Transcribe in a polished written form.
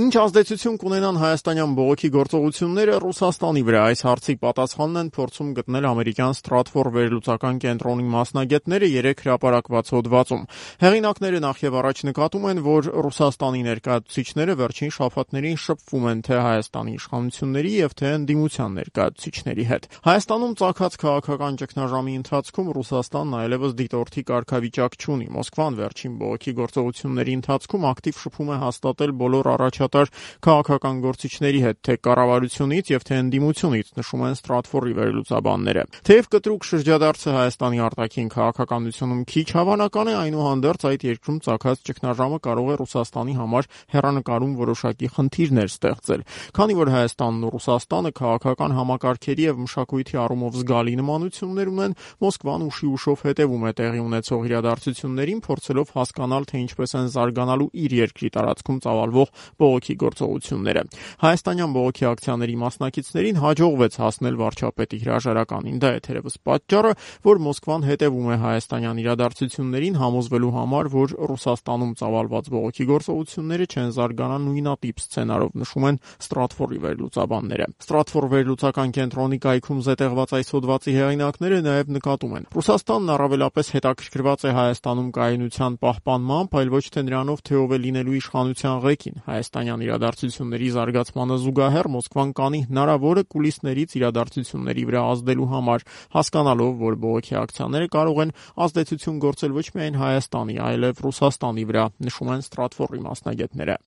Ինչ ազդեցություն կունենան հայաստանյան բողոքի գործողությունները Ռուսաստանի վրա? Այս հարցի պատասխանն են փորձում գտնել ամերիկյան Stratfor վերլուծական կենտրոնի մասնագետները 3 հրապարակված հոդվածում։ Հեղինակները նախ եւ առաջ նկատում են, որ Ռուսաստանի ներկայացուցիչները վերջին շաբաթներին շփվում են թե Հայաստանի իշխանությունների եւ թե ընդդիմության ներկայացուցիչների հետ։ Հայաստանում ծագած քաղաքական ճգնաժամի ընթացքում Ռուսաստանն այլևս դիտորդի կարգավիճակ չունի։ Մոսկվան վերջին բողոքի գործողությունների ընթացքում ակտիվ շփում է հաստատել բոլոր առաջատար քաղաքական գործիչների հետ, թե կառավարությունից եւ թե ընդդիմությունից, նշում են Stratfor-ի վերլուծաբանները։ Թեև կտրուկ շրջադարձը Հայաստանի արտաքին քաղաքականությունում քիչ հավանական է, այնուհանդերձ այդ երկրում ծագած ճգնաժամը կարող է Ռուսաստանի համար հեռանկարում որոշակի խնդիրներ ստեղծել։ Քանի որ Հայաստանն ու Ռուսաստանը քաղաքական համակարգերի եւ մշակույթի առումով զգալի նմանություններ ունեն, Մոսկվան ուշի-ուշով հետևում է տեղի ունեցող իրադարձություններին, փորձելով հասկանալ, թե ինչպես են զարգանալու իր երկրի տարածքում ծավալվող բողոքի գործողությունները։ Հայաստանյան բողոքի ակցիաների մասնակիցներին հաջողվեց հասնել վարչապետի հրաժարականին։ Դա է թերևս պատճառը, որ Մոսկվան հետևում է հայաստանյան իրադարձություններին, համոզվելու համար, որ Ռուսաստանում ծավալված բողոքի գործողությունները չեն զարգանա նույնատիպ սցենարով, նշում են Stratfor-ի վերլուծաբանները։ Stratfor վերլուծական կենտրոնի կայքում զետեղված այս հոդվածի հեղինակները նաև նկատում են. Ռուսաստանն առավելապես հետաքրքրված է Հայաստանում կայունության պահպանմամբ, այլ ոչ թե նրանով, թե ով է լինելու իշխանության ղեկին։ Հայաստանյան իրադարձությունների զարգացմանը զուգահեռ Մոսկվան կանի հնարավորը կուլիսներից իրադարձությունների վրա ազդելու համար, հասկանալով, որ բողոքի ակցիաները կարող են ազդեցություն գործել ոչ միայն Հայաստանի, այլև Ռուսաստանի վրա, նշում են Stratfor-ի մասնագետները։